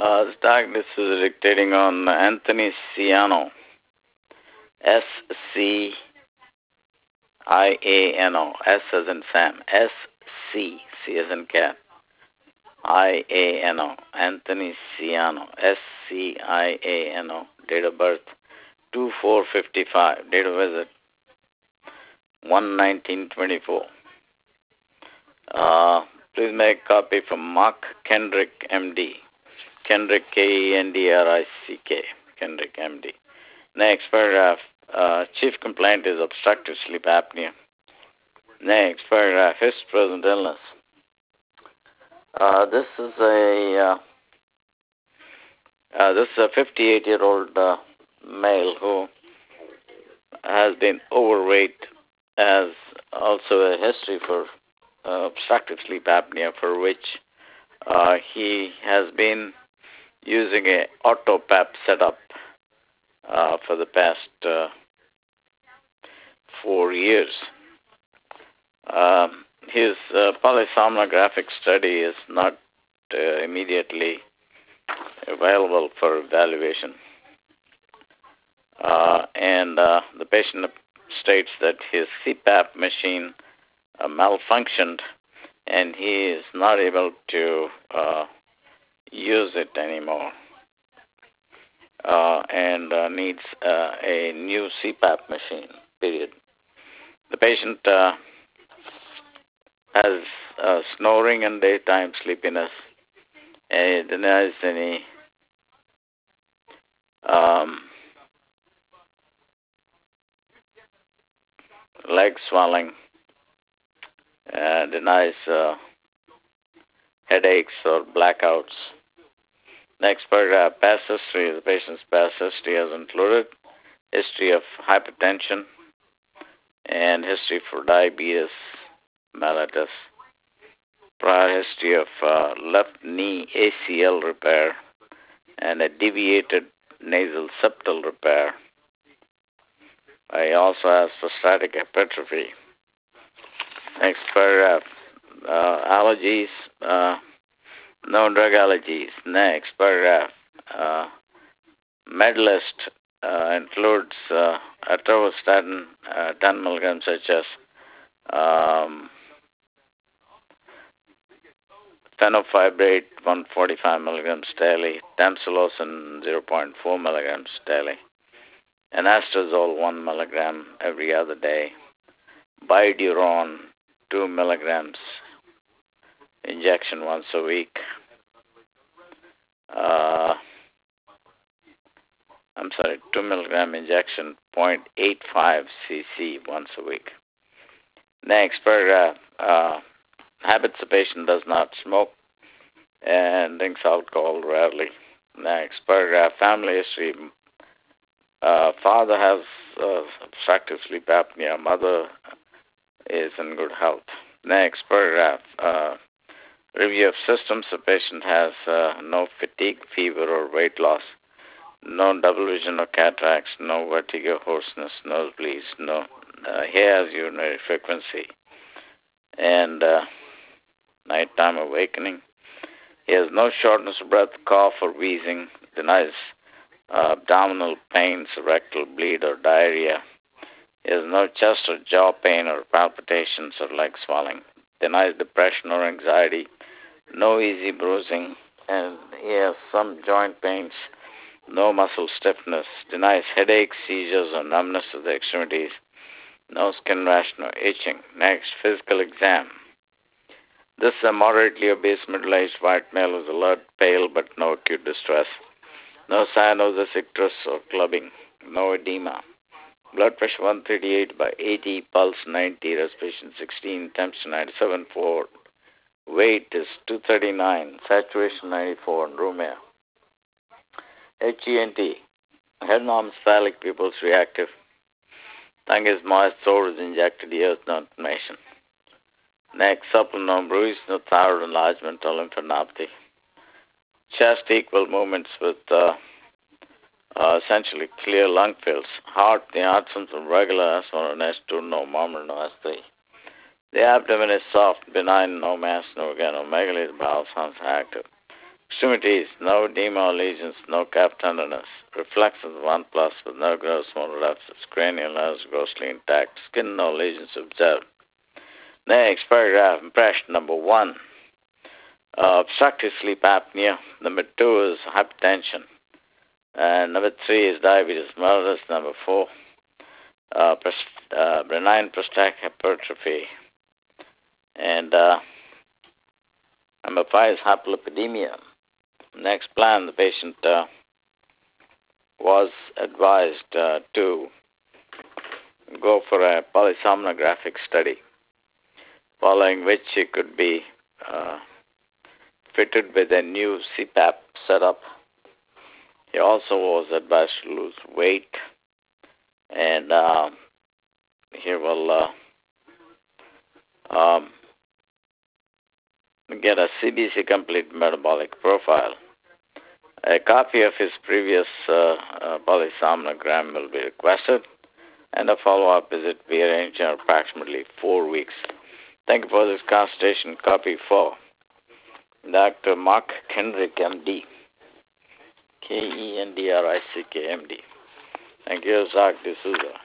This diagnosis is dictating on Anthony Ciano, S-C-I-A-N-O, S as in Sam, S-C, C as in cat, I-A-N-O, Anthony Ciano, S-C-I-A-N-O, date of birth 2455, date of visit 1/19/24. Please make a copy from Mark Kendrick, M.D. Kendrick, Kendrick, Kendrick, M.D. Next paragraph, chief complaint is obstructive sleep apnea. Next paragraph, his present illness. This is a 58-year-old male who has been overweight, has also a history for obstructive sleep apnea, for which he has been using a AutoPAP setup for the past 4 years. His polysomnographic study is not immediately available for evaluation. And the patient states that his CPAP machine malfunctioned and he is not able to use it anymore and needs a new CPAP machine, period. The patient has snoring and daytime sleepiness, and he denies any leg swelling, denies headaches or blackouts. Next paragraph, past history. The patient's past history has included history of hypertension and history for diabetes mellitus, prior history of left knee ACL repair and a deviated nasal septal repair. He also has prostatic hypertrophy. Next paragraph, allergies, no drug allergies. Next paragraph, med list includes atorvastatin 10 milligrams, such as fenofibrate 145 milligrams daily, tamsulosin 0.4 milligrams daily, anastrozole 1 milligram every other day, Biduron 2 milligrams injection once a week. 2 milligram injection, 0.85 cc once a week. Next paragraph, habits: the patient does not smoke and drinks alcohol rarely. Next paragraph, family history. Father has obstructive sleep apnea. Mother is in good health. Next paragraph, review of symptoms. The patient has no fatigue, fever, or weight loss, no double vision or cataracts, no vertigo, hoarseness, nosebleeds, no he has urinary frequency and nighttime awakening. He has no shortness of breath, cough, or wheezing, denies abdominal pains, rectal bleed, or diarrhea. He has no chest or jaw pain or palpitations or leg swelling, denies depression or anxiety, no easy bruising, and he has some joint pains, no muscle stiffness, denies headaches, seizures, or numbness of the extremities, no skin rash, no itching. Next, physical exam. This is a moderately obese middle-aged white male who is alert, pale, but no acute distress, no cyanosis, icterus, or clubbing, no edema. Blood pressure 138/80, pulse 90, respiration 16, temperature 97.4, weight is 239, saturation 94, and room air. HENT, head norms, phallic pupils reactive, tongue is moist, throat is injected, ears no inflammation. Next, supple, no bruise, no thyroid enlargement or lymphadenopathy. Chest equal movements with essentially clear lung fills. Heart, the absence of regular S1 and S2, no murmur, no S3. The abdomen is soft, benign, no mass, no organomegaly. The bowel sounds active. Extremities, no edema or lesions, no calf tenderness. Reflexes 1 plus with no gross motor lapses. Cranial nerves grossly intact. Skin, no lesions observed. Next paragraph, impression number 1. Obstructive sleep apnea. Number 2 is hypertension. And number 3 is diabetes mellitus. Number 4, benign prostatic hypertrophy. And number 5 is hyperlipidemia. Next plan, the patient was advised to go for a polysomnographic study, following which he could be fitted with a new CPAP setup. He also was advised to lose weight, and he will get a CBC complete metabolic profile. A copy of his previous polysomnogram will be requested, and a follow-up visit be arranged in approximately 4 weeks. Thank you for this consultation. Copy 4. Dr. Mark Kendrick, MD. Kendrick, MD. Thank you, Zach D'Souza.